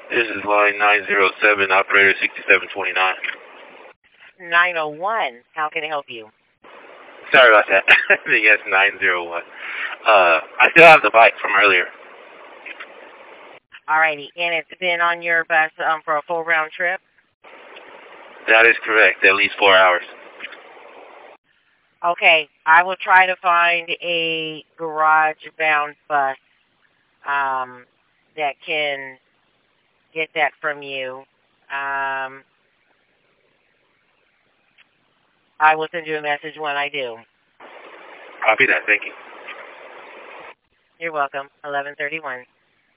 This is line 907, operator 6729. 901. How can I help you? Sorry about that. Yes, 901. I still have the bike from earlier. Alrighty, and it's been on your bus for a full round trip? That is correct, at least 4 hours. Okay, I will try to find a garage-bound bus that can get that from you. I will send you a message when I do. Copy that, thank you. You're welcome. 1131.